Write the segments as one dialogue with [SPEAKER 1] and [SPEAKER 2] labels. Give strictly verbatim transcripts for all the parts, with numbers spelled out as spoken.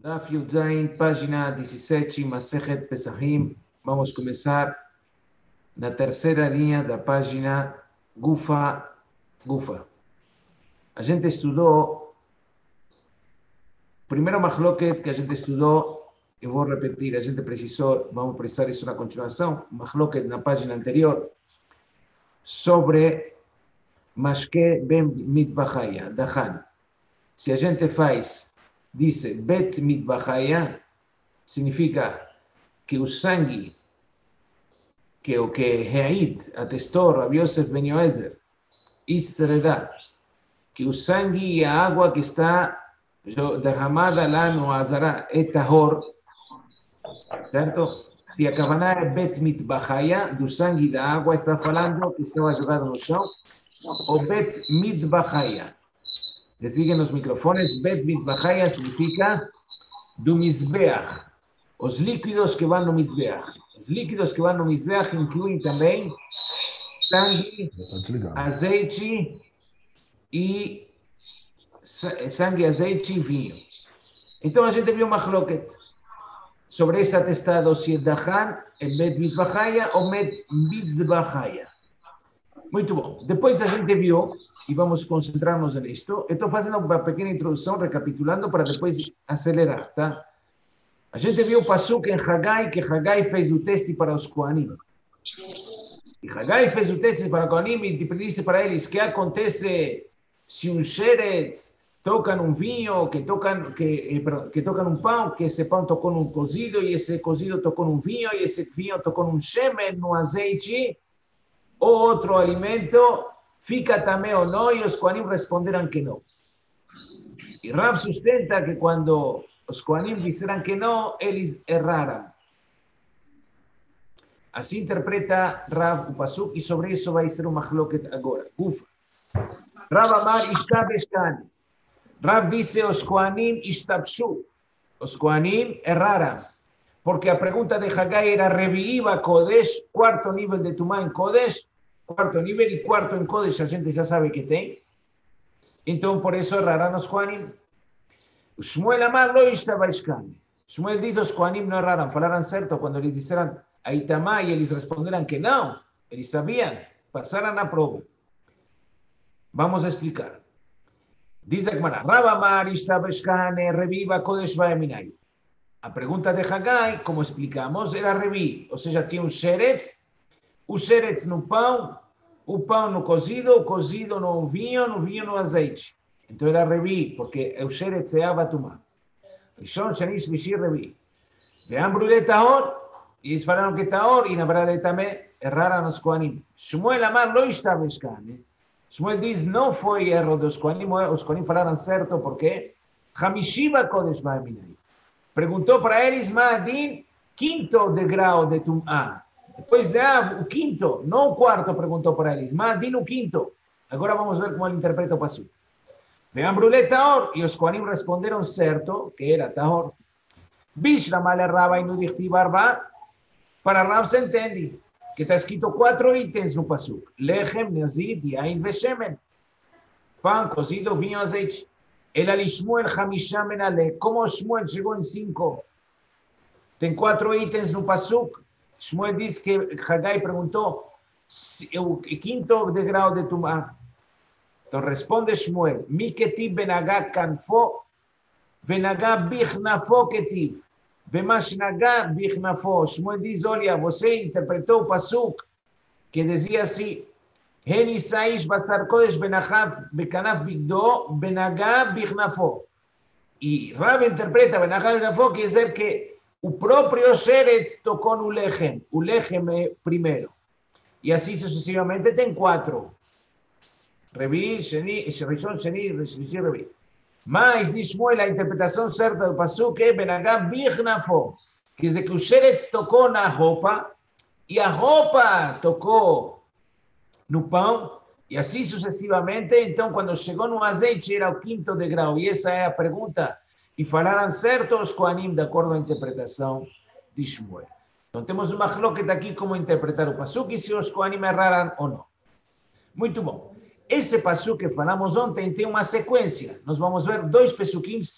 [SPEAKER 1] Daf Yud Zayin, página dezessete, Masechet Pesachim. Vamos começar na terceira linha da página Gufa, Gufa. A gente estudou, primeiro Mahloket que a gente estudou, eu vou repetir, a gente precisou, vamos precisar isso na continuação, Mahloket na página anterior, sobre Mashke Ben Mitbachaya, Dahan. Se a gente faz, diz Bet Mitbachaya, significa que o sangue, que o que Reid atestou Rabi Yosef Ben Yoezer, Isredá, que o sangue e a água que está derramada lá no Azará é tahor, certo? Se a Kavaná é Bet Mitbachaya, do sangue e da água, está falando que estava jogado no chão, ou Bet Mitbachaya. Desliguem os microfones. Bet Mitbachaya significa do Mizbeach, os líquidos que vão no Mizbeach. Os líquidos que vão no Mizbeach incluem também sangue, azeite e sangue, azeite e vinho. Então a gente viu uma Mahloket sobre esse atestado, se é Dahan, é Bet Mitbachaya ou Bet Mitbachaya. Muito bom. Depois a gente viu, e vamos concentrar-nos nisto, eu estou fazendo uma pequena introdução, recapitulando, para depois acelerar, tá? A gente viu o Pasuk em Hagai, que Hagai fez o teste para os Kohanim. E Hagai fez o teste para os Kohanim e disse para eles o que acontece se um Sheretz toca num vinho, que toca, que, que toca num pão, que esse pão tocou num cozido, e esse cozido tocou num vinho, e esse vinho tocou num shemen, num azeite, ou outro alimento, fica também ou não, e os Kohanim responderam que não. E Rav sustenta que quando os Kohanim disseram que não, eles erraram. Assim interpreta Rav o Pasuk, e sobre isso vai ser uma Mahloket agora. Ufa. Rav Amar Ishtabeshkan. Rav disse, os Kohanim Ishtabshu. Os Kohanim erraram. Porque a pergunta de Hagai era Revi'iva Kodesh, quarto nível de Tumá em Kodesh, quarto nível e quarto em Kodesh, a gente já sabe que tem. Então, por isso erraram os Kohanim. O Shmuel Amar lo estava escando. Shmuel diz, os Kohanim não erraram, falaram certo quando eles disseram a Itamá e eles responderam que não. Eles sabiam, passaram na prova. Vamos explicar. Diz a Gemara, Rav Amar estava escando, Revi'iva Kodesh Vayaminai. A pergunta de Hagai, como explicamos, era revi, ou seja, tinha um sheretz, o sheretz no pão, o pão no cozido, o cozido no vinho, no vinho no azeite. Então era revi, porque o sheretz é abatumá. Rishon, Shani, Shlishi, revi. Veambru de tahor, e eles falaram que tahor, e na verdade também erraram os Kohanim. Shmuel Amar lo estava escane. Shmuel diz, não foi erro dos Kohanim, os Kohanim falaram certo, porque Hamishiva Kodesh Vayaminai. Perguntou para eles, Ma'adin, quinto degrau de Tum'á. Depois de Av, o quinto, não o quarto, perguntou para eles. Ma'adin, o quinto. Agora vamos ver como ele interpreta o Pasuk. Ve'ambrule Tahor, e os Kohanim responderam certo, que era Tahor. Bishlamale Rabba inudichti barba. Para Rav se entende que está escrito quatro itens no Pasuk. Lechem, Nazid, Yain, Veshemen. Pão, cozido, vinho, azeite. El ali Shmuel Hamisha Menale. Como Shmuel chegou em cinco? Tem quatro itens no Pasuk. Shmuel diz que Hagai perguntou o quinto degrau de Tumá. Então responde Shmuel. Mi ketiv benagá kanfo, benagá bichnafo ketiv. Bemash nagá bichnafo. Shmuel diz, olha, você interpretou o Pasuk que dizia assim, Heni Saish Basar Kodesh Benachaf Bekanaf Bigdo Benagá Bichnafo. E Rav interpreta Benagá Bichnafo, quer dizer que o próprio Sheretz tocou no Lechem. O Lechem é primeiro. E assim sucessivamente tem quatro. Revi, Sheni, Rishon, Sheni, Rishon, Revi. Mas, diz Shmuel, a interpretação certa do Pasuk é Benagá Bichnafo. Quer dizer que o Sheretz tocou na roupa e a roupa tocou no pão, e assim sucessivamente. Então, quando chegou no azeite, era o quinto degrau. E essa é a pergunta. E falaram certo os Kohanim, de acordo à interpretação de Shmuel. Então, temos uma Mahloket aqui como interpretar o Pasuk e se os Kohanim erraram ou não. Muito bom. Esse Pasuk que falamos ontem tem uma sequência. Nós vamos ver dois Pesukim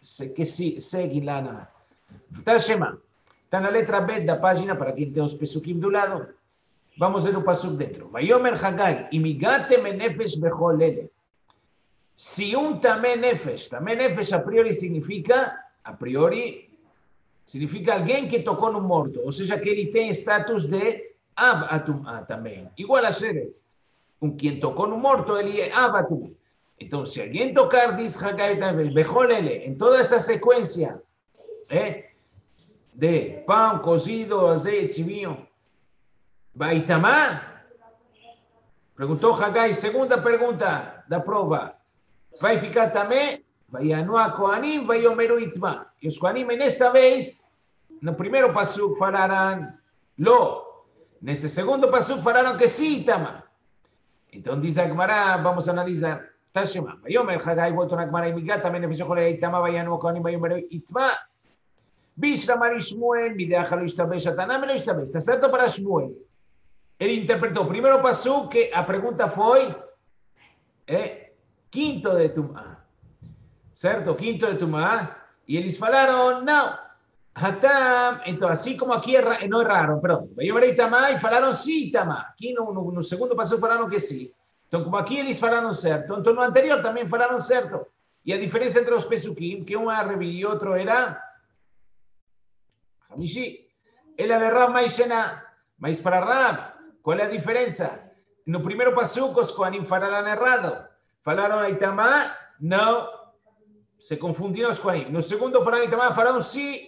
[SPEAKER 1] que seguem lá na... Tashema. Está na letra B da página, para quem tem os pesukim do lado. Vamos ver o pasuk dentro. Vayomer Hagai, imigate menefesh bechol ele. Si un tamé nefesh, tamé nefesh a priori significa, a priori, significa alguém que tocou no morto, ou seja, que ele tem status de av atumá também. Igual a Sheretz. Com quem tocou no morto, ele é av atumá. Então, se alguém tocar, diz Hagai também, bechol ele, em toda essa sequência, eh, de pão, cozido, azeite, vinho, vai tamar? Perguntou Hagai, segunda pergunta da prova. Vai ficar também? Vai anuar Kohanim, vai omeru itma. E os Kohanim, nesta vez, no primeiro pasuk falaram lo. Nesse segundo pasuk falaram que sim, tama. Então diz a Gemara, vamos analisar. Tashema. Vai omer Hagai, voltou na Gemara, imigat, também nefesh bechol ele itma, vai anuar Kohanim, vai omeru itma. Bishlamar Shmuel, mideach lo ishtabesh, atanam lo ishtabesh. Está certo para Shmuel. Ele interpretou o primeiro pasuk, que a pergunta foi eh, quinto de Tumá. Certo? Quinto de Tumá. E eles falaram, não. Hatam. Então, assim como aqui, erra, não erraram, perdão. Vayomer Tamá e falaram sim, Tamá. Aqui no, no, no segundo pasuk falaram que sim. Então, como aqui eles falaram certo, então no anterior também falaram certo. E a diferença entre os pesukim, que um era Revi e outro era Hamishi. Ele era Rav Maishena. Mas para Rav, qual é a diferença? No primeiro pasuk, os Kohanim falaram errado. Falaram Aitamá, não. Se confundiram os Kohanim. No segundo falaram Aitamá, falaram sim.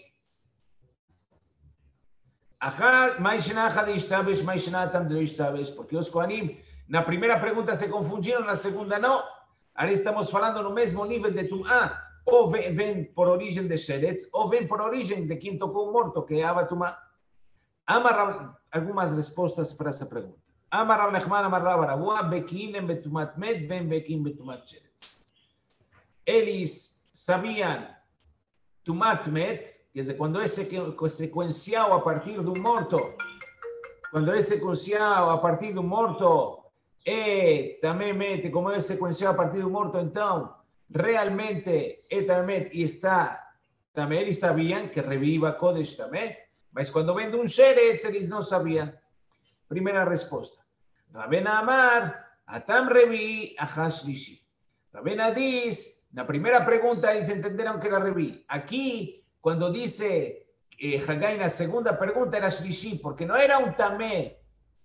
[SPEAKER 1] Achar, Maishena, Achad Ishtabesh, Maishena, Tamdelo Ishtabesh. Porque os Kohanim, na primeira pergunta se confundiram, na segunda não. Agora estamos falando no mesmo nível de Tumá. Ou vem, vem por origem de Sheretz, ou vem por origem de quem tocou o morto, que é Ava Tumá. Amar algumas respostas para essa pergunta. Amar Rav Nachman, Amar Rav Aravua, Bekinem betumat met, ben bekim betumat sheretz. Eles sabiam tumat met, quer dizer, quando é sequencial a partir do morto, quando é sequencial a partir do morto, e também met, como é sequencial a partir do morto, então, realmente é também, e está, também eles sabiam que reviva Kodesh também, mas quando vem de um Sheretz, eles não sabiam. Primeira resposta. Rabena Amar, Atam Revi, Achash Lishi. Rabena diz, na primeira pergunta eles entenderam que era Revi. Aqui, quando disse eh, Hagai, na segunda pergunta era Shlishi, porque não era um Tamé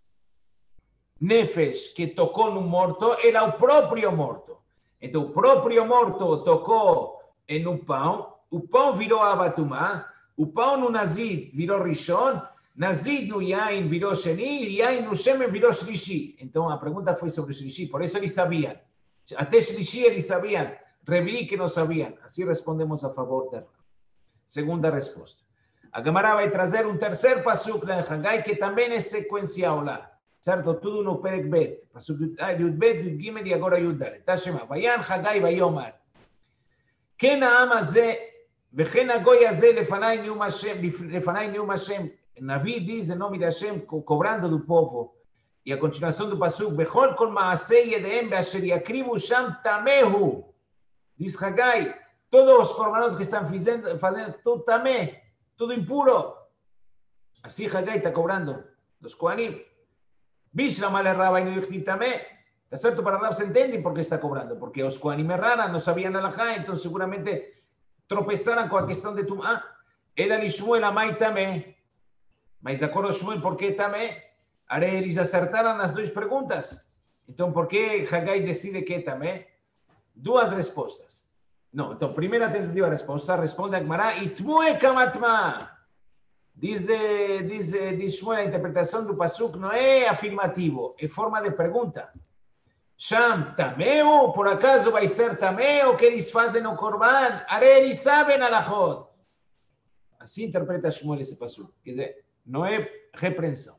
[SPEAKER 1] Nefesh que tocou no morto, era o próprio morto. Então, o próprio morto tocou em um pão, o pão virou Abatumá, o pão no Nazid virou Rishon, Nazid no Yain virou Sheni, Yain no Shemen virou Shlishi. Então a pergunta foi sobre Shlishi, por isso eles sabiam. Até Shlishi eles sabiam, Revi que não sabiam. Assim respondemos a favor dela. Segunda resposta. A Gemara vai trazer um terceiro pasuk na Hagai, que também é sequencial lá. Certo? Tudo no Perek Bet. Pasuk Yud Bet, Yud Gimel e agora Yud Dalet. Tashema. Vayan Hagai Vayomar. Ken ha'am hazeh וכן הגוי הזה לפני נאום השם, לפני נאום השם, Navi diz em nome de Hashem, cobrando do povo. E a continuação do pasuk, Bechol kol maasei yedeem beasher yakribu sham tamehu. Diz Hagai, todos os corbanos que estão fazendo, fazendo tudo tamé, tudo impuro. Assim Hagai está cobrando dos Kohanim. Bishlam ale Rabba e no yichtiv tamé. Está certo para Rab, se entende por que está cobrando. Porque os Kohanim erraram, não sabiam alajá, então seguramente tropeçaram com a questão de Tumá. Era de Shmuel amai tamé. Mas de acordo com Shmuel, por que tamé? Agora eles acertaram nas duas perguntas. Então, por que Hagai decide que tamé? Duas respostas. Não, então, primeira tentativa de resposta, responde a Gemara, Itmue kamatma. Diz, diz, diz Shmuel, a interpretação do pasuk não é afirmativo, é forma de pergunta. Sham tameu, por acaso vai ser tameu que eles fazem no Korban? Agora eles sabem alachot. Assim interpreta Shmuel esse pasuk. Quer dizer, não é repreensão.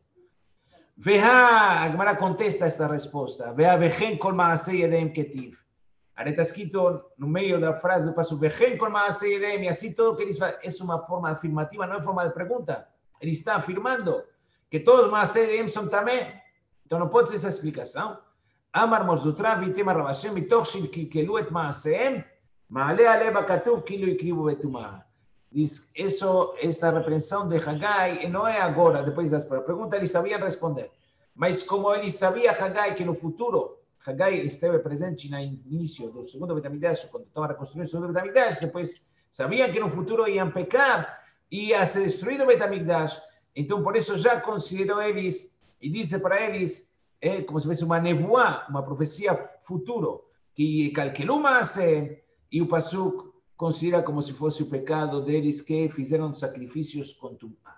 [SPEAKER 1] Veha, a Gemara contesta esta resposta. Veha vechen kol maasei yedeim ketiv. Agora está escrito no meio da frase do pasuk, vechen kol maasei yedeim, e assim todo que eles fazem, é uma forma afirmativa, não é forma de pergunta. Ele está afirmando que todos os maasei yedeim são tamé. Então não pode ser essa explicação. Amar Morzutra vitem Rav Hashem mitoch shekilkelu et maasehem Maale aleba katuv kilo ikribu betumah. Diz, isso, essa repreensão de Haggai não é agora, depois das perguntas, eles sabiam responder. Mas como eles sabiam, Haggai, que no futuro, Haggai esteve presente no início do segundo Beit HaMikdash, quando estava reconstruindo o segundo Beit HaMikdash, depois sabiam que no futuro iam pecar, ia ser destruído o Beit HaMikdash, então por isso já considerou eles, e disse para eles, é como se fosse uma nevoá, uma profecia futuro, que calculou mais, e o Pasuk considera como se fosse o pecado deles que fizeram sacrifícios com tumá.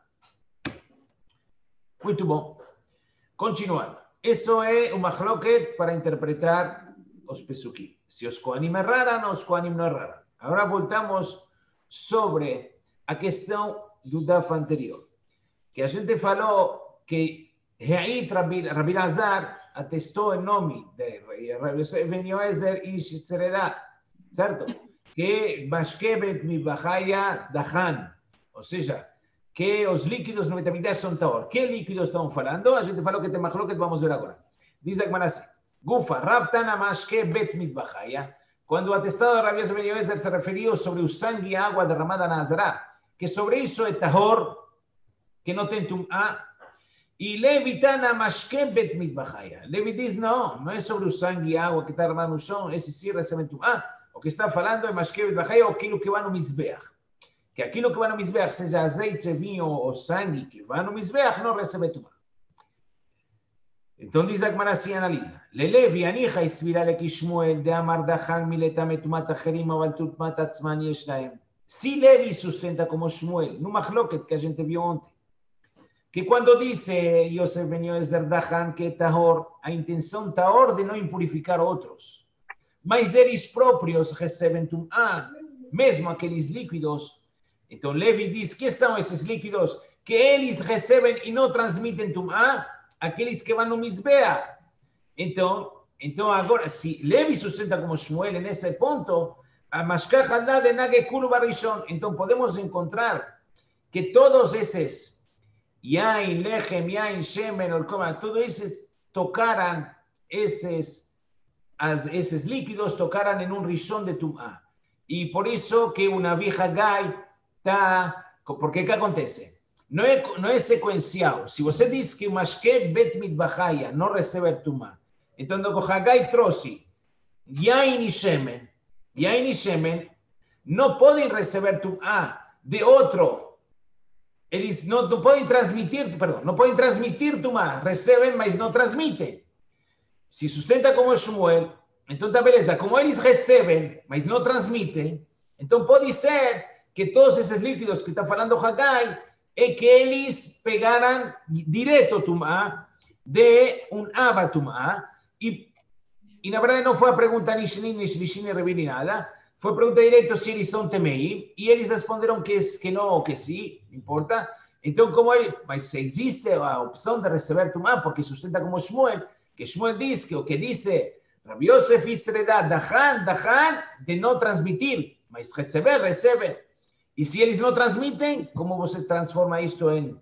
[SPEAKER 1] Muito bom. Continuando. Isso é uma machloket para interpretar os pesukim. Se os Kohanim erraram, os Kohanim não erraram. Agora voltamos sobre a questão do daf anterior. Que a gente falou que Re'it Rabi, Rabi Lazar atestou em nome de Rabi Yosef ben Yoezer e Seredá, certo? Que Mashkebet Mibachaya Dahan, ou seja, que os líquidos no Beit HaMikdash são taor. Que líquidos estão falando? A gente falou que tem machloket, vamos ver agora. Diz a Gemara assim, Gufa, Rav Tana Mashkebet Mibachaya, quando o atestado de Rabi Yosef ben Yoezer se referiu sobre o sangue e água derramada na Azará, que sobre isso é tahor, que não tem tum'á, e Levi Tana Mashkebet Mibachaya. Levi diz, não, não é sobre o sangue e água que está derramado no chão, esse sim recebe tum'á. O que está falando é Mashkebet Mibachaya, aquilo que vai no Mizbeach. Que aquilo que vai no Mizbeach, seja azeite, vinho ou sangue, que vai no Mizbeach, não recebe tumá. Então diz a Gemara assim, analisa. Lelevi, anicha, esvira le Kishmuel, de amar dachan, mileta metumat acherim, aval tutmat atzman yesh lahem. Se Levi sustenta como Shmuel, no machloket que a gente viu ontem, que quando disse Yosef ben Yoezer dachan, que é tahor, a intenção tahor de não impurificar outros. Mas eles próprios recebem tumá, mesmo aqueles líquidos. Então Levi diz que são esses líquidos que eles recebem e não transmitem tumá, aqueles que vão no Mizbeach. Então, então agora, se Levi sustenta como Shmuel nesse ponto, a Mashkach Hadá de Nagekulu Barishon, então podemos encontrar que todos esses Yain, Lechem, Yain, Shemen, Olkoma, todos esses tocaram esses As, esses líquidos tocaram em um rishon de tumá. E por isso que o Navi Haggai está... Porque que acontece? Não é, não é sequencial. Se você diz que o Mashke Bet Mitbachaya não recebe tumá, então o Haggai trouxe Yain e Shemen, Yain e Shemen não podem receber tumá de outro. Eles não, não podem transmitir, perdão, não podem transmitir tumá. Recebem, mas não transmitem. Se sustenta como Shmuel, então está beleza. Como eles recebem, mas não transmitem, então pode ser que todos esses líquidos que está falando Haggai é que eles pegaram direto tumá de um ava tumá e, e na verdade não foi a pergunta nem Shinin, nem Shlishin, nem Revi, nem nada. Foi a pergunta direto se eles são temei e eles responderam que, que não ou que sim, não importa. Então, como ele, mas se existe a opção de receber tumá, porque sustenta como Shmuel, que Shmuel diz que o que disse Rabi Yosef Itzredá, Dahan, Dahan, de não transmitir, mas receber, recebe. E se eles não transmitem, como você transforma isto em,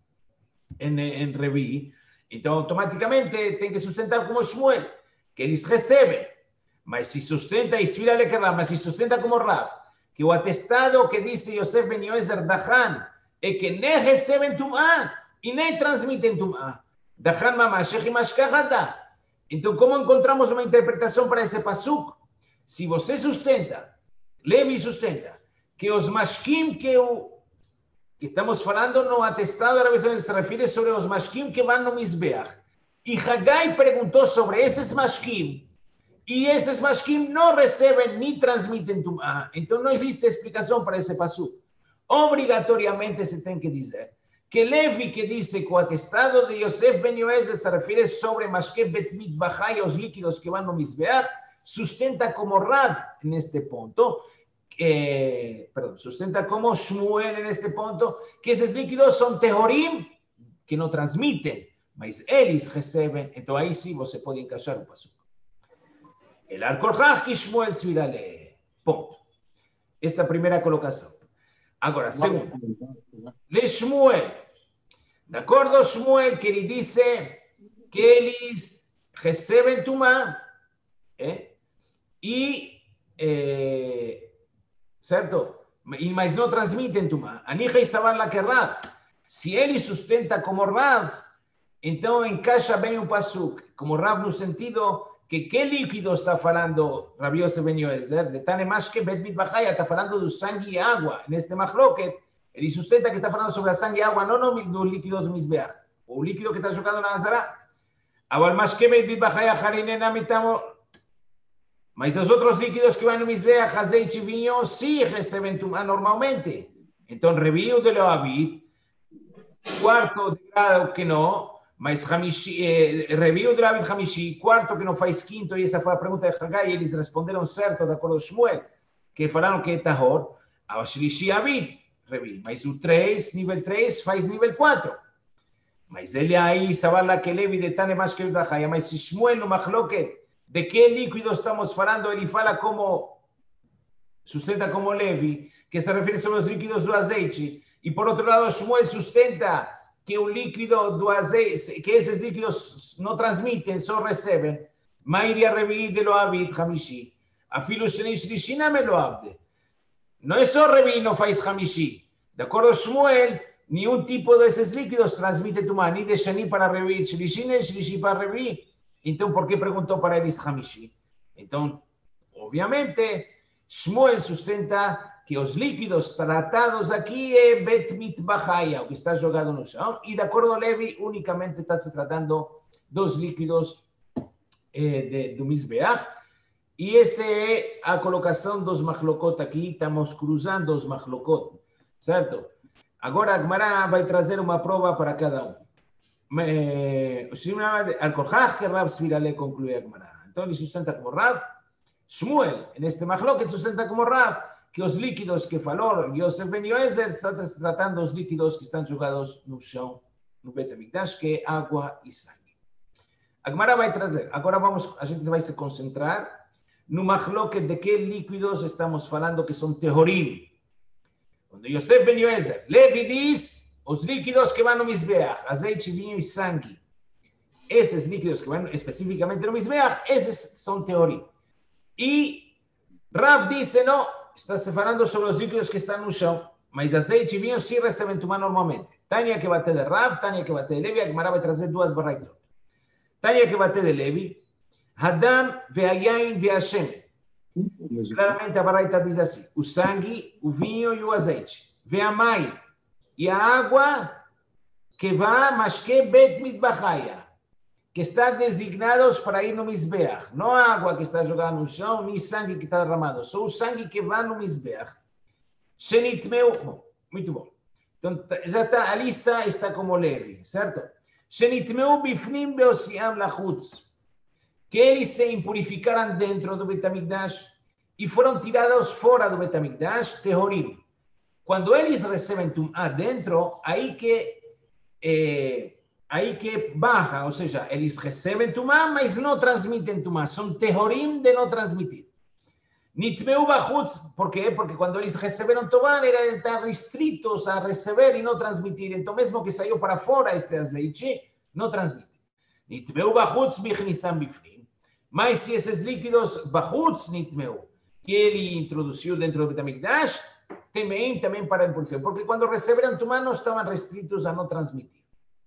[SPEAKER 1] em, em Revi? Então, automaticamente, tem que sustentar como Shmuel, que eles recebem. Mas se sustenta, Isvira Lekerá, mas se sustenta como Rav, que o atestado que disse Yosef ben Yoezer, Dahan, é que nem recebem tumá e nem transmitem tumá. Dahan mamashech mashkach hadá. Então, como encontramos uma interpretação para esse pasuk? Se você sustenta, Levi sustenta, que os mashkim que, o, que estamos falando no atestado da Rabi se refere sobre os mashkim que vão no Mizbeach. E Haggai perguntou sobre esses mashkim, e esses mashkim não recebem nem transmitem tumá. Então, não existe explicação para esse pasuk. Obrigatoriamente se tem que dizer que Levi, que disse que o atestado de Yosef ben Yoezer se refere sobre Mashke Bet Mitbachai, os líquidos que vão no Mizbeach, sustenta como Rav neste ponto, eh, perdão, sustenta como Shmuel neste ponto, que esses líquidos são tehorim, que não transmitem, mas eles recebem. Então aí sim você pode encaixar o pasuk. El Arkorhach que Shmuel se vira ler. Ponto. Esta é a primeira colocação. Agora, segundo, Le Shmuel. De acordo, Shmuel, que ele disse que eles recebem tumá, eh? e é, certo? Mas não transmitem Tumá. Anija e Sabarla que Rav. Se ele sustenta como Rav, então encaixa bem o Pasuk, como Rav no sentido que que líquido está falando Rabi Yosef ben Yoezer, de Tane Mashke Bet Mitbachaya, está falando do sangue e água. Neste Machloket, ele sustenta que está falando sobre a sangue e água, não no, dos líquidos Mizbeach, o líquido que está jogado na Azara. Agora, Mashke Bet Mitbachaya, Harinena Mitamo. Mas os outros líquidos que vão no Mizbeach, azeite e vinho, sim recebem Tumá normalmente. Então, Reviu de Loabit, quarto grado que não, mas Hamishi, eh, Reviu de Loabit Hamishi, quarto que não faz quinto, e essa foi a pergunta de Hagai, e eles responderam certo, de acordo com Shmuel, que falaram que é Tahor, a Shlishi Abit, Reviu, mas o três, nível três, faz nível quatro. Mas ele aí, Sabarla que Levi de Tane mais que Udahaya, mas se Shmuel no Machloket, de que líquido estamos falando, ele fala como, sustenta como Levi, que se refere sobre os líquidos do azeite. E por outro lado, Shmuel sustenta que o líquido do azeite, que esses líquidos não transmitem, só recebem. Mairia Revi de Loabit Hamishi. Afilo Sheni Shlishina me Loabde. Não é só Revi não faz Hamishi. De acordo com Shmuel, nenhum tipo desses líquidos transmite Tumá, nem de Sheni para Revi, Shlishina e Shlishi para Revi. Então, por que perguntou para eles Hamishi? Então, obviamente, Shmuel sustenta que os líquidos tratados aqui é Bet Mitbachaya, o que está jogado no chão, e de acordo com Levi, unicamente está se tratando dos líquidos eh, de, do Mizbeach, e esta é a colocação dos Machlokot aqui, estamos cruzando os Machlokot, certo? Agora a Gemara vai trazer uma prova para cada um. Al-Korhach que Rav Svirale conclui a Gemara. Então ele sustenta como Rav. Shmuel, en este Machloket, sustenta como Rav que os líquidos que falou Yosef ben Yoezer está tratando os líquidos que estão jogados no chão, no Bet HaMikdash, que é água e sangue. A Gemara vai trazer. Agora vamos, a gente vai se concentrar no Machloket de que líquidos estamos falando que são Tehorim. Quando Yosef ben Yoezer, Levi diz os líquidos que vão no Mizbeach, azeite, vinho e sangue. Esses líquidos que vão especificamente no Mizbeach, esses são Tehorim. E Rav disse, não, está se falando sobre os líquidos que estão no chão, mas azeite e vinho sim recebem Tumá normalmente. Tânia que bate de Rav, Tânia que bate de Levi, a Gemara vai trazer duas barraitot. Tânia que bate de Levi, Hadam ve'ayain ve'ashem. Claramente a barraita diz assim, o sangue, o vinho e o azeite. Ve'amai, e a água que vai, mas que Bet Mitbachaya, que está designados para ir no Mizbeach. Não a água que está jogada no chão, nem sangue que está derramado. Só o sangue que vai no Mizbeach. Shenitmeu. Muito bom. Então, já está, a lista está como Levi, certo? Shenitmeu bifnim beosiam lachutz. Que eles se impurificaram dentro do Bet HaMikdash e foram tirados fora do Bet HaMikdash, Tehorim. Quando eles recebem Tumá dentro, aí que... Eh, aí que baja, ou seja, eles recebem Tumá, mas não transmitem Tumá, são Tehorim de não transmitir. Nitmeu bachutz, por quê? Porque quando eles receberam Tumá, eram tão restritos a receber e não transmitir, então mesmo que saiu para fora este azeite, não transmite. Nitmeu bachutz bichnisam bifrim, mas se esses líquidos bachutz nitmeu, que ele introduziu dentro do Bet HaMikdash, também, também para impurificar, porque quando receberam Tumá não estavam restritos a não transmitir.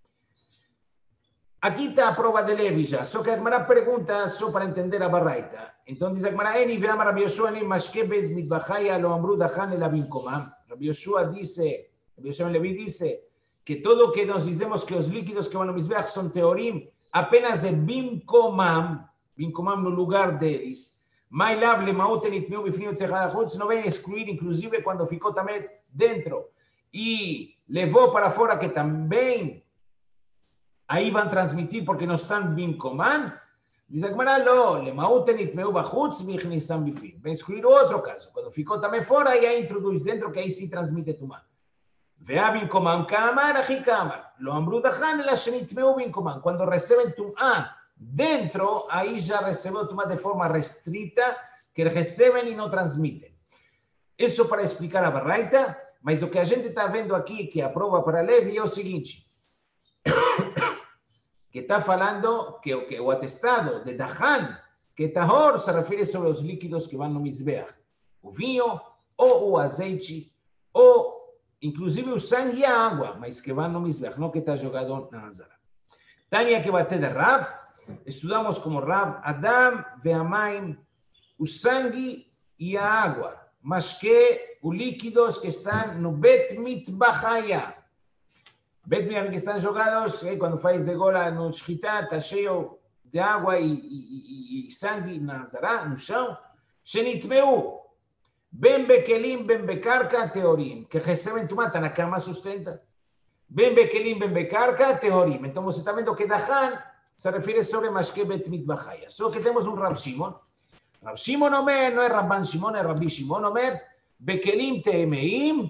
[SPEAKER 1] Aqui está a prova de Levi já, só que a Gemara pergunta só para entender a barraita. Então diz a Gemara, Eni ve'am Rabbi Yoshua ni mashke bet mitbachaya lo amru dachan el abinkomam. Rabbi Yoshua dice, Rabbi Yoshua Levi dice, que todo que nos dizemos que os líquidos que van a Mizbeach son teorim, apenas de binkomam, binkomam no lugar deles. Mai lav le mauten itmeu bifnim tzechadachutz, não vem excluir, inclusive quando ficou também dentro e levou para fora que também aí vão transmitir porque não estão bem comando. Diz a Gemara, não, lemauten itmeu bachutz vichnisam bifim. Vem excluir outro caso. Quando ficou também fora, aí introduz dentro, que aí se transmite Tumá. Vea bem comando, kamar, achi kamar. Lo amru dachan, ela shenitmeu bem comando. Quando recebem Tumá dentro, aí já recebeu Tumá de forma restrita, que recebem e não transmitem. Isso para explicar a barraita, mas o que a gente está vendo aqui, que é a prova para Levi, é o seguinte. Que está falando que, que o atestado de Dahan que tahor se refere sobre os líquidos que vão no mizbeach, o vinho, ou o azeite, ou inclusive o sangue e a água, mas que vão no mizbeach, não que está jogado na azara. Tânia que bate de Rav, estudamos como Rav, Adam ve'amayim, o sangue e a água, mas que os líquidos que estão no Bet Mitbachaya. Bet Mitbachaya que estão jogados, quando faz de gola no shchita, está cheio de água e, e, e, e sangue na azara, no chão. Shenitmeu, ben bekelim, ben bekarka, teorim, que recebem tumata na cama sustenta. Ben bekelim, ben bekarka, teorim. Então você está vendo que Dahan se refere sobre Mashke Bet Mitbachaya. Só que temos um Rav Shimon. Rav Shimon Omer, não é Rabban Shimon, é Rabbi Shimon Omer, bekelim temeim,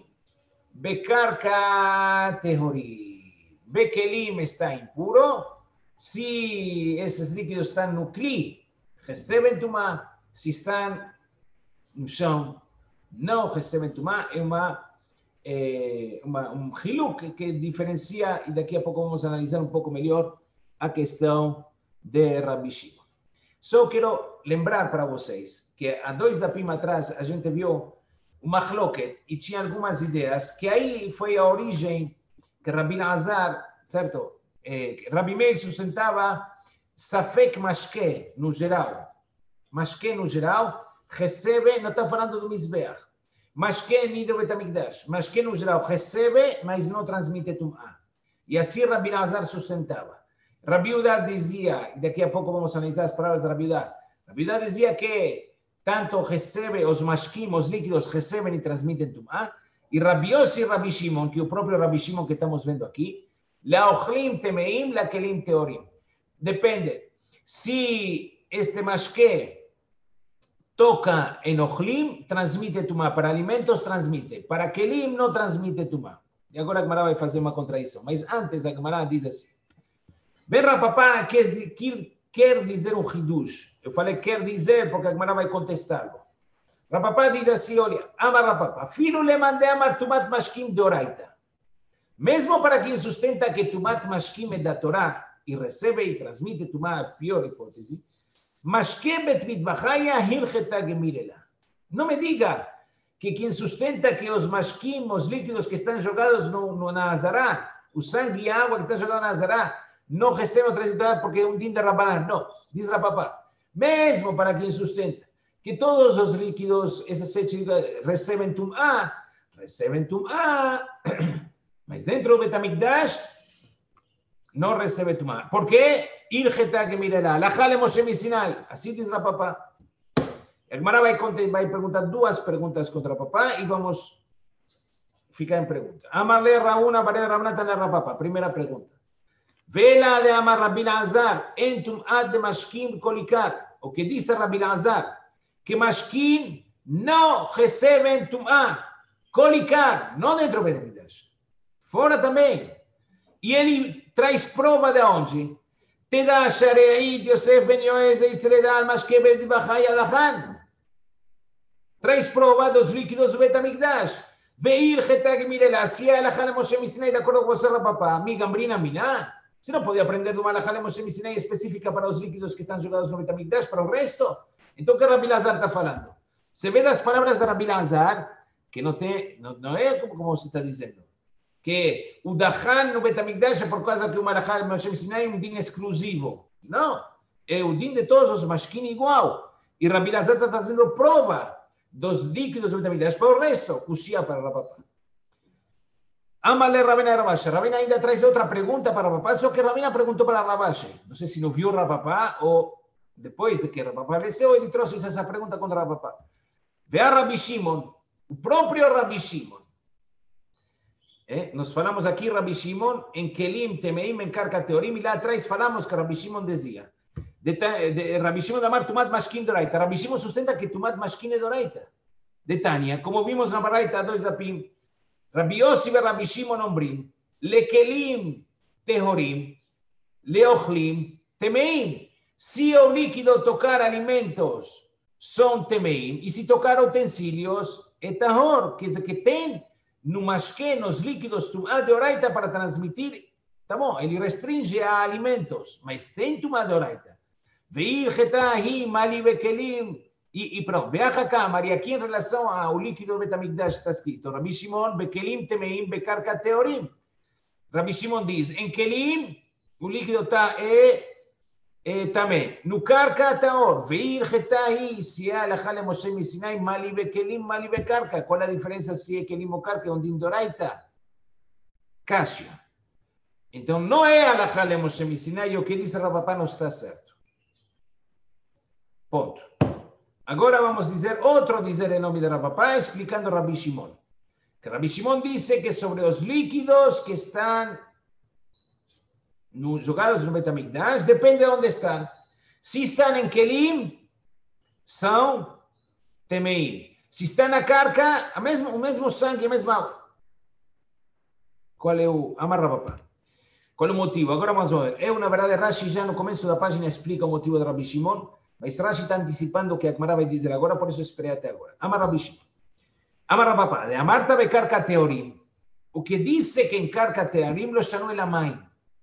[SPEAKER 1] bekarka tehorim. Bekelim está impuro, se esses líquidos estão no cli, recebem tumá, se estão no chão, não recebem tumá, é uma, é uma, um hiluk que diferencia, e daqui a pouco vamos analisar um pouco melhor a questão de Rabbi Shimon. Só quero lembrar para vocês que há dois dapim atrás a gente viu o Machloket e tinha algumas ideias que aí foi a origem que Rabi Elazar, certo? É, Rabi Meir sustentava Safek Mashke no geral. Mashke no geral recebe, não está falando do Mizbeach. Mashke Nidro Betamikdash. Mashke no geral recebe, mas não transmite Tum'ah. E assim Rabi Elazar sustentava. Rabi Yehuda dizia, e daqui a pouco vamos analisar as palavras de Rabi Yehuda, Rabi Yehuda dizia que tanto recebe, os mashkim, os líquidos recebem e transmitem tumá, e Rabi Yossi e Rabi Shimon, que é o próprio Rabi Shimon que estamos vendo aqui, laochlim temeim, lakelim teorim. Depende. Se este mashke toca em ochlim, transmite tumá. Para alimentos, transmite. Para kelim, não transmite tumá. E agora a Gemara vai fazer uma contradição. Mas antes a Gemara diz assim, Ben Rapapá quer, quer dizer um hidush. Eu falei quer dizer porque a Gemara vai contestá-lo. Rapapá diz assim, olha, Amar Rapapá, filho le mandei amar tumat mashkim de oraita. Mesmo para quem sustenta que tumat mashkim é da Torá e recebe e transmite tumá, a pior hipótese, mashke bet mitbachaya hilcheta gemirela. Não me diga que quem sustenta que os mashkim, os líquidos que estão jogados no, no, na azará, o sangue e a água que estão jogados na azará, não recebem transmitido porque é um din de Rabanan. Não, diz Rapapá. Mesmo para quem sustenta que todos os líquidos, esses sete líquidos, recebem tum'á, recebem tum'á, mas dentro do Betamikdash não recebe tum'á. Por quê? Ilcheta que mirará. Lachale Moshe Sinai. Assim diz Rapapá. A Gemara vai, vai perguntar duas perguntas contra Rapapá e vamos ficar em pergunta. Amarle Rauna, Baré Ramnatan Rapapá. Primeira pergunta. Vela de Amar Rabi Elazar, entum ad de mashkim kolikar. O que diz Rabi Elazar? Que mashkim não recebem tum'ah. Kolikar, não dentro do Betamikdash. Fora também. E ele traz prova de onde? Te dá Shareid, Yosef Ben Yoez, Eitzredal, Mashke Ben Dibachai Adachan. Traz prova dos líquidos do Betamikdash. Veir Chetag Mirela, se a Alachan Moshe Sinai, de acordo com você, Rapapá, mi gambrina miná. Você não pode aprender de uma Alachan Moshe Sinai específica para os líquidos que estão jogados no Betamikdash, para o resto? Então, o que Rabi Elazar está falando? Você vê das palavras de Rabi Elazar, que não, tem, não, não é como, como você está dizendo, que o Dahan no Betamikdash é por causa que o Alachan Moshe Sinai é um din exclusivo. Não, é o din de todos os mashkin igual. E Rabi Elazar está trazendo prova dos líquidos do Betamikdash para o resto, Kushia para Rapapá. Amale Rabina Rabashi. Rabina ainda traz outra pergunta para Rapapá, só que Rabina perguntou para Rabashi. Não sei se não viu Rapapá ou depois de que Rapapá faleceu, ele trouxe essa pergunta contra Rapapá. Vê a Rabi Shimon, o próprio Rabi Shimon. É? Nós falamos aqui Rabi Shimon em Kelim, Temeim, em Karka Teorim, e lá atrás falamos que Rabi Shimon dizia. De, de, Rabi Shimon Amar Tumat Mashkin Doraita. Rabi Shimon sustenta que Tumat Mashkin é Doraita. De Tânia, como vimos na Baraita dois apim, Rabi Yossi e Rabi Shimon Ombrim, Lekelim Tehorim, Leochlim Temeim. Se o líquido tocar alimentos, são Temeim, e se tocar utensílios, é Tahor, quer dizer que tem no Mashke, nos líquidos, Tumá de Oraita para transmitir, tá bom, ele restringe a alimentos, mas tem Tumá de Oraita. Veir getahi mali bekelim. E, e pronto, Beajakamar, e aqui em relação ao líquido do Betamigdash está escrito, Rabi Shimon, Bekelim temeim bekarka teorim. Rabi Shimon diz, em Kelim, o líquido está é, é também. No karka taor, veir getahi, se é alachale Moshe Misinai, mali bekelim, mali bekarka. Qual é a diferença se é Kelim ou karka, onde em Doraita? Kasha. Então, não é alachale Moshe Misinai, o que diz Rabapá não está certo. Ponto. Agora vamos dizer outro dizer em nome de Rabapá, explicando Rabi Shimon. Que Rabi Shimon disse que sobre os líquidos que estão no, jogados no Betamigdash, depende de onde estão. Se estão em Kelim, são Temeim. Se estão na carca, a mesmo, o mesmo sangue, a mesma água. Qual é o Amar Rabapá? Qual é o motivo? Agora vamos ver. Eu, na verdade, Rashi já no começo da página explica o motivo de Rabi Shimon. Mas Rashi está antecipando o que a Gemara vai dizer agora, por isso esperei até agora. Amar Rabi Shimon. Amar Rabapá, de Amarta bekarka teorim. O que disse que em karka teorim lo shanou el amaim.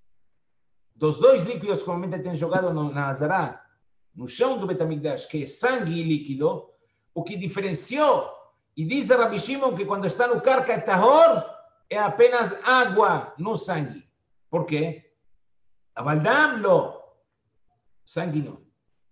[SPEAKER 1] Dos dois líquidos que normalmente tem jogado na Azará, no chão do Betamigdash, que é sangue e líquido, o que diferenciou, e diz a Rabi Shimon que quando está no karka tahor, é apenas água, não sangue. Por quê? Avaldam lo. Sangue não.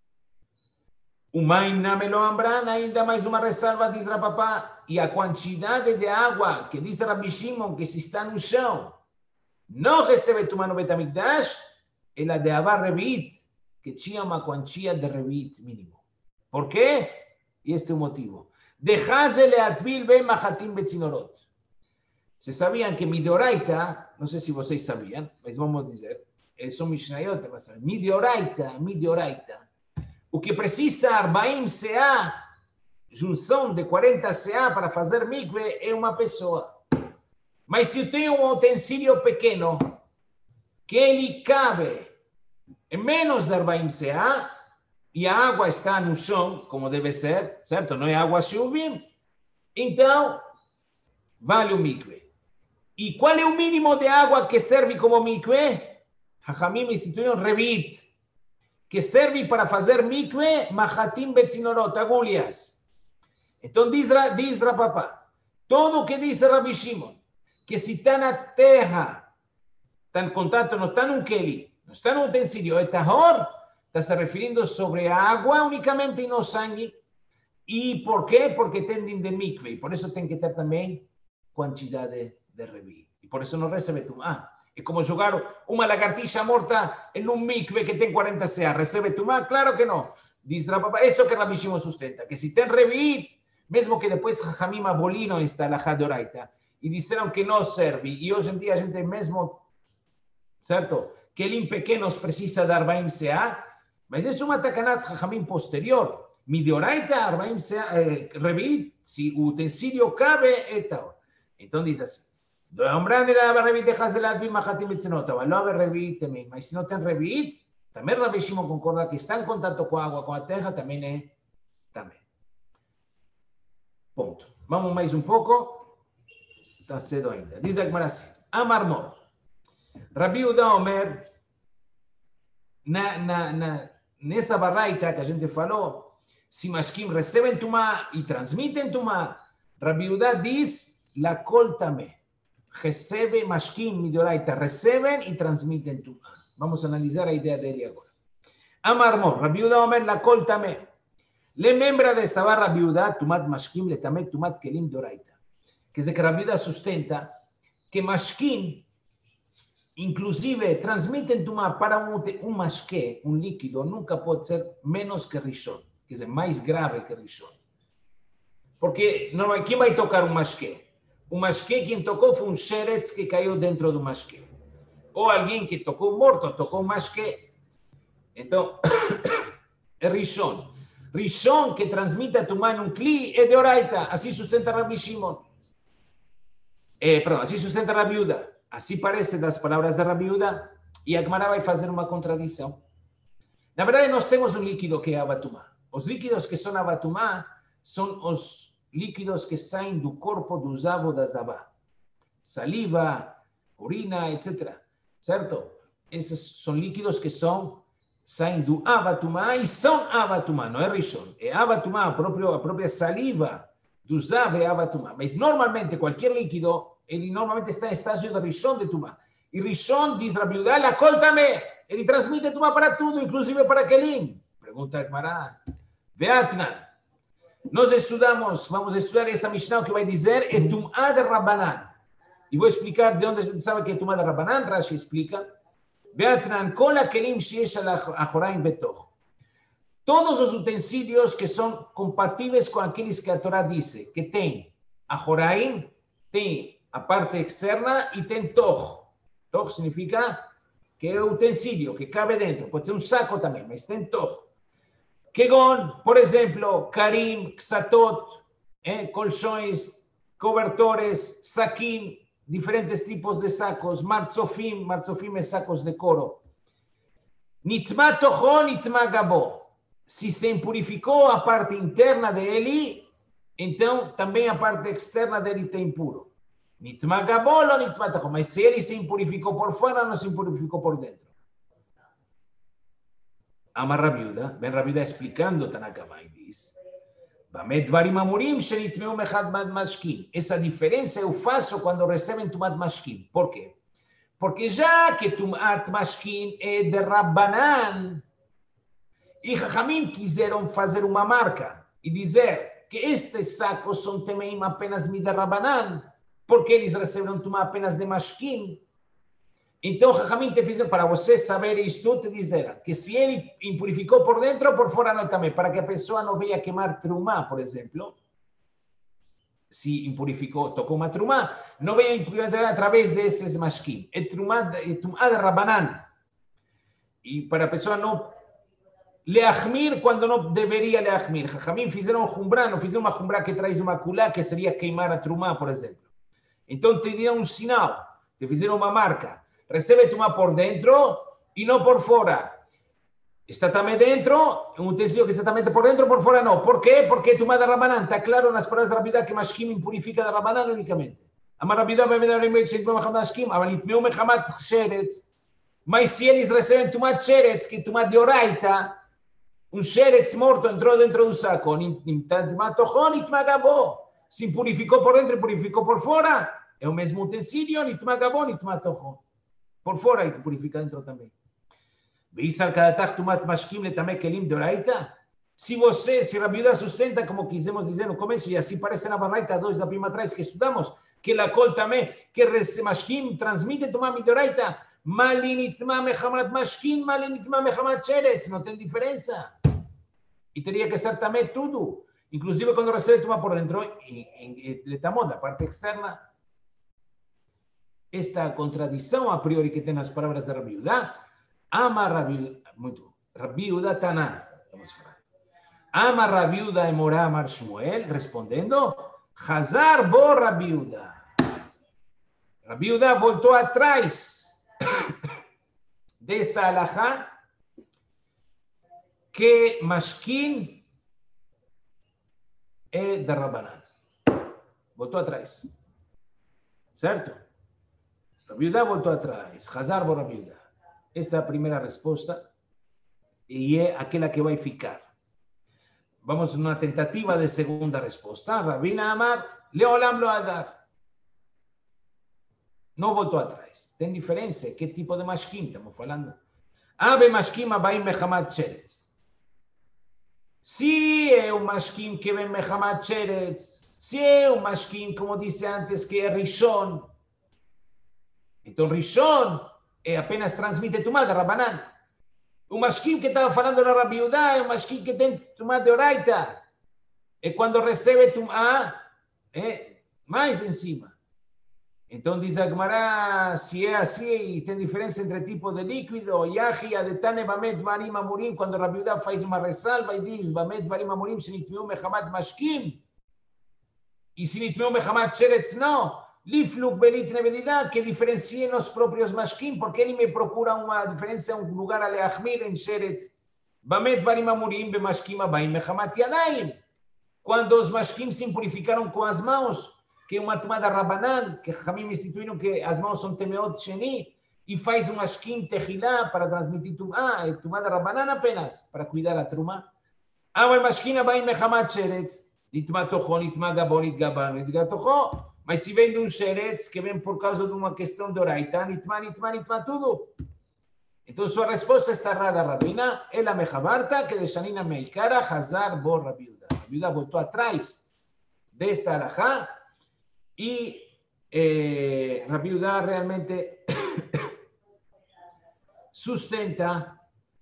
[SPEAKER 1] O Maim Namelo Ambran, ainda mais uma ressalva, diz Rabapá, e a quantidade de água que diz Rabi Shimon que se está no chão não recebe Tumá no Betamigdash, ela de Avar Revit, que tinha uma quantia de Revit mínimo. Por quê? E este é o motivo. Dejase leatbil be mahatim betzinorot. Vocês sabiam que Midoraita, não sei se vocês sabiam, mas vamos dizer, são Mishnayot, Midoraita, Midoraita, o que precisa quarenta C A, junção de quarenta C A para fazer mikve, é uma pessoa. Mas se eu tenho um utensílio pequeno, que ele cabe em menos de quarenta C A, e a água está no chão, como deve ser, certo? Não é água chuvim, então vale o mikve. E qual é o mínimo de água que serve como mikve? Hachamim instituíram revit, que serve para fazer mikve, mahatim betzinorot, agulhas. Então diz, diz Rabapá, todo o que diz Rabi Shimon, que se está na terra, está em contato, não está num keli, não está num utensílio, é tahor, está se referindo sobre a água unicamente e não sangue. E por quê? Porque tendem de mikve, e por isso tem que ter também quantidade de revit. E por isso não recebe tumá. É como jogar uma lagartixa morta em um mikve que tem quarenta C A. Recebe tumá? Claro que não. Diz Rabapá, isso que Rabi Shimon sustenta, que se tem revit, mesmo que depois Jajamim aboliram esta alahá de Oraita e disseram que não serve, e hoje em dia a gente mesmo, certo? Que em pequenos precisa de quarenta C A, mas é uma takanat Jajamim posterior. Mi de Oraita, quarenta C A, eh, revit, se o utensílio cabe, é tal. Então diz assim, mas se não tem revit, também Rabi Shimon concorda que está em contato com a água, com a terra, também é também. Ponto. Vamos mais um pouco. Está cedo ainda. Diz a Gemara assim, Amar Mor. Rabi Uda Omer, na, na, na, nessa barraita que a gente falou, se Mashkim recebem tumá e transmitem tumá, Rabi Uda diz, la kol tameh. Recebe, Mashkim, Midoraita, recebem e transmitem tumá. Vamos analisar a ideia dele agora. Amar Mor, Rabi Uda Omer, la kol tameh. Le membra de Sabar Rabi Uda, tumat Mashkim, le tameh, tumat kelim doraita. Quer dizer que Rabi Uda sustenta que Mashkim, inclusive, transmitem tumá para um, um mashke, um líquido, nunca pode ser menos que Rishon. Quer dizer, mais grave que Rishon. Porque não, quem vai tocar um mashke? O mashke, quem tocou foi um sheretz que caiu dentro do mashke. Ou alguém que tocou morto, tocou um mashke. Então, é Rishon. Rishon que transmite a tumá num kli é de Oraita. Assim sustenta Rabi Shimon. É, perdão, assim sustenta Rabi Uda. Assim parece das palavras de Rabi Uda. E a Gemara vai fazer uma contradição. Na verdade, nós temos um líquido que é a abatumá. Os líquidos que são a abatumá são os líquidos que saem do corpo do zavo da zabá. Saliva, urina, etcétera. Certo? Esses são líquidos que são saem do avatumá e são avatumá, não é rishon. É avatumá, a própria, a própria saliva do zav é avatumá. Mas normalmente, qualquer líquido, ele normalmente está em estágio de rishon de tumá. E rishon, diz Rabi Yehuda, la kol tameh. Ele transmite tumá para tudo, inclusive para kelim. Pergunta a Gemara. Veatnan. Nós estudamos, vamos estudar essa Mishnah que vai dizer é tumá de Rabbanan. E vou explicar de onde a gente sabe que é tumá de Rabbanan. Rashi explica. Veatnan, kol hakelim sheyesh al achoraim betoch. Todos os utensílios que são compatíveis com aqueles que a Torá diz que tem achoraim, tem a parte externa e tem toch. Toch significa que é o utensílio que cabe dentro. Pode ser um saco também, mas tem toch. Kegon, por exemplo, karim, ksatot, eh, colchões, cobertores, saquim, diferentes tipos de sacos, marzofim, marzofim é sacos de couro. Nitma tocho, nitma gabo. Se se impurificou a parte interna dele, então também a parte externa dele está impuro. Nitma gabo, não nitma tocho. Mas se ele se impurificou por fora, não se impurificou por dentro. Ama Rabi Yehuda, ben Rabi Yehuda explicando Tanakama e diz: essa diferença eu faço quando recebem Tumat Mashkin. Por quê? Porque já que Tumat Mashkin é de Rabbanan, e Chachamim quiseram fazer uma marca e dizer que estes sacos são também apenas de Rabbanan, porque eles receberam Tumá apenas de Mashkin. Então, Chachamim te fizeram, para você saber isto, te dizer que se ele impurificou por dentro, por fora não também, para que a pessoa não venha queimar trumá, por exemplo. Se impurificou, tocou uma trumá, não venha impurificar através desses mashkim. É trumá de Rabbanan. E para a pessoa não leachmir quando não deveria leachmir. Chachamim fizeram jumbra, não fizeram uma jumbra que traz uma kulá, que seria queimar a trumá, por exemplo. Então, te diriam um sinal, te fizeram uma marca. Recebe tumá por dentro e não por fora. Está também dentro, um utensílio que está também por dentro, por fora não. Por quê? Porque tumá da Rabbanan. Está claro nas palavras da Rabi Yehuda que Mashkim impurifica da Rabbanan unicamente. A Rabi Yehuda vai me dar em que não Mashkim, mas se eles recebem tumá de sheretz, que tumá de oraita, um sheretz morto entrou dentro do saco, tumá tochon e tumá gabo. Se impurificou por dentro e purificou por fora, é o mesmo utensílio, ni tumá gabo, ni tumá tochon. Por fora, e purifica dentro também. Se você, se Rabi Yehuda sustenta, como quisemos dizer no começo, e assim parece na Baraita dois da prima atrás que estudamos, que a col também, que Mashkim transmite tomar midoraita, malinitma mechamat Mashkim, malinitma mechamat sheretz, não tem diferença. E teria que ser também tudo, inclusive quando recebe tomar por dentro, ele está da parte externa. Esta contradição a priori que tem nas palavras de Rabi Yehuda, ama Rabi Yehuda, muito, Rabi Yehuda Taná, vamos falar. Ama Rabi Yehuda e Morá Amar Shmuel, respondendo, Hazar bo Rabi Yehuda. Rabi Yehuda voltou atrás desta alahá que Mashkin é da Rabbanan. Voltou atrás. Certo? Rabi Yehuda voltou atrás. Hazar bo Rabi Yehuda. Esta é a primeira resposta e é aquela que vai ficar. Vamos numa tentativa de segunda resposta. Rabina Amar, Leolam lo Adar. Não voltou atrás. Tem diferença. Que tipo de mashkim estamos falando? Abe mashkim abaim mechamat sheretz. Se é um mashkim que vem mechamat sheretz, se é um mashkim, como disse antes, que é rishon, então rishon é apenas transmite tumá de Rabbanan. O mashkim que estava falando na Rabi Yehuda é um mashkim que tem tumá de oraita. É quando recebe tumá, é mais em cima. Então diz a Gemara, se é assim, tem diferença entre tipo de líquido, yahi, adetane, bamet, varim, amurim, quando Rabi Yehuda faz uma ressalva e diz, bamet, varim, amurim, shenitmiu mechamat mashkim. E shenitmiu mechamat sheretz, não. Lifluk benit nevedidá, que diferencia nos próprios mashkim, porque ele me procura uma diferença, um lugar a leachmir em sheretz. Bamet, varim, amurim, be mashkim, abaim, mechamat yadayim. Quando os mashkim se impurificaram com as mãos, que é uma tomada Rabbanan, que Chachamim instituíram que as mãos são temeot sheni, e faz um ashkin tehilá para transmitir tumá, ah, tumá da rabanana apenas, para cuidar a truma. Ah, mas mashkin vai mechamat sheretz, nitma tochó, nitma gabon, nitgaban, nitga tochó. Mas se vem de um sheretz que vem por causa de uma questão de oraita, nitma, nitma, nitma, tudo. Então sua resposta está errada, Rabina. Ela mechavarta, que de Shanina meikara, hazar bo Rabiuda. Rabiuda voltou atrás desta alajá e eh, Rabiuda realmente sustenta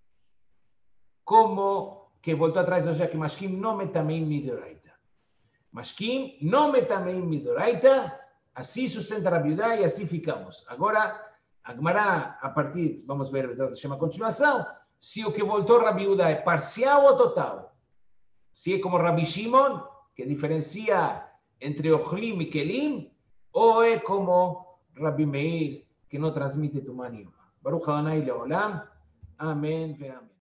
[SPEAKER 1] como que voltou atrás, ou seja, que Mashkim não metamei midoraita. Mashkim não metamei midoraita, assim sustenta Rabiuda e assim ficamos. Agora, a Gemara, a partir, vamos ver a continuação, se o que voltou Rabiuda é parcial ou total. Se é como Rabi Shimon, que diferencia entre Ochlim e Kelim, ou é como Rabi Meir, que não transmite tumá nenhuma. Baruch Adonai Leolam. Amém ve amém.